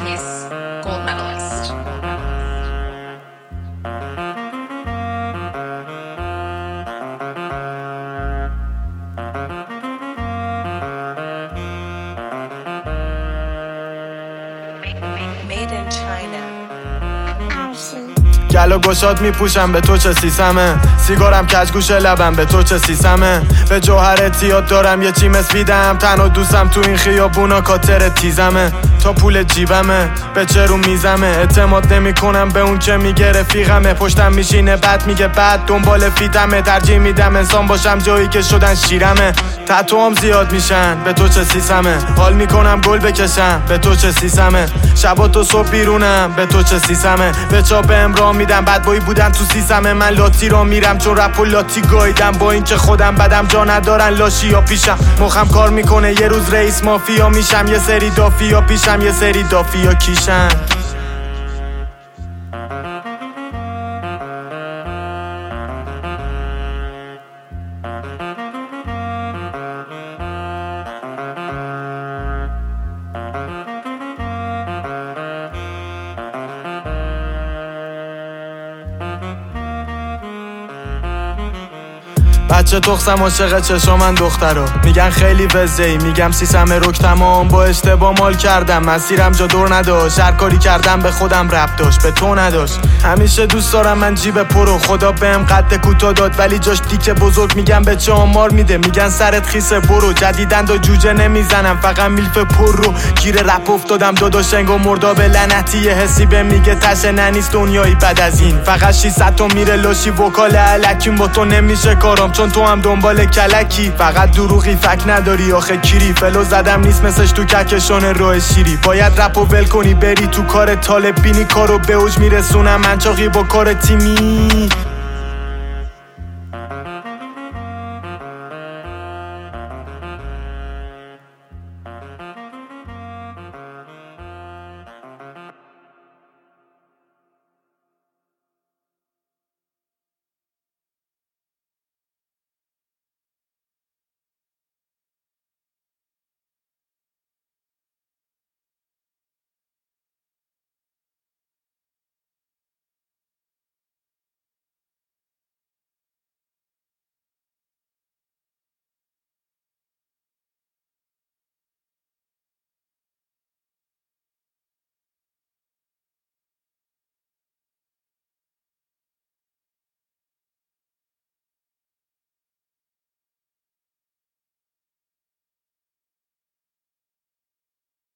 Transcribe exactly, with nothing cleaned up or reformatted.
case gold medalist. Made in China. گلو گشاد میپوشم به تو چه سیسمه، سیگارم کج گوشه لبم به تو چه سیسمه. به جوهرت یاد دارم یه چی مسویدم، تنها دوستم تو این خیابونا کاتر تیزمه. تا پول جیبمه به چه رو میزمه، اعتماد نمی کنم به اون چه میگه رفیقمه. پشتم میشینه بعد میگه بعد دنبال فیتمه، ترجیح میدم انسان باشم جایی که شدن شیرمه. تتوام زیاد میشن به تو چه سیسمه، حال میکنم گل بکشم به تو چه سیسمه. شبا تو صبح بیرونم به تو چه سیسمه، به چاپ امرام میدم بد بایی بودن تو سیسمه. من لاتی را میرم چون رپ و لاتی گایدم، با این که خودم بدم جا ندارن لاشی یا پیشم. مخم کار میکنه یه روز رئیس مافیا میشم، یه سری دافی یا پیشم یه سری دافی یا کیشم. بچه تخصم عاشق چشا من دخترا، میگن خیلی وزهی میگم سیسمه رک تمام. با اشتباه مال کردم مسیرم جا دور نداشت، هر کاری کردم به خودم ربط داشت به تو نداشت. همیشه دوست دارم من جیب پرو، خدا بهم قد کوتاه داد ولی جاش دیک بزرگ. میگم به چه آمار میده میگن سرت خیسه برو، جدیدن دا جوجه نمیزنم فقط میلف پر رو. گیر رپ افتادم داداش انگار مرداب لعنتی، یه حسی به میگه تشه ننیست دنیایی بعد از این. فقط شیصد تا میره لاشی وکال الکیم، با تو نمیشه کارم چون تو هم دنبال کلکی. فقط دروغی فک نداری آخه کیری، فلو زدم نیست مثلش تو کهکشان راه شیری. باید رپ و ول کنی بری تو کار طالب بینی، کارو به اوج میرسونم منچاقی با کار تیمی.